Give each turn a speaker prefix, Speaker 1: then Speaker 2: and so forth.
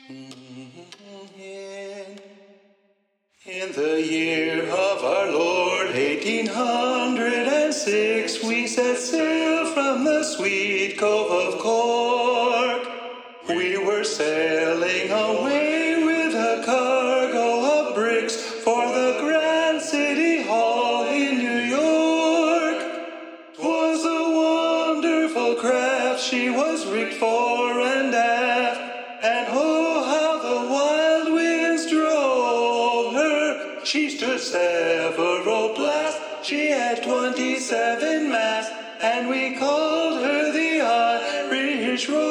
Speaker 1: In the year of our Lord 1806, we set sail from the sweet cove of Cork. We were sailing away with a cargo of bricks for the Grand City Hall in New York. 'Twas a wonderful craft, she was rigged fore and aft, and oh, how the wild winds drove her. She stood several blasts, she had 27 masts, and we called her the Irish Rose.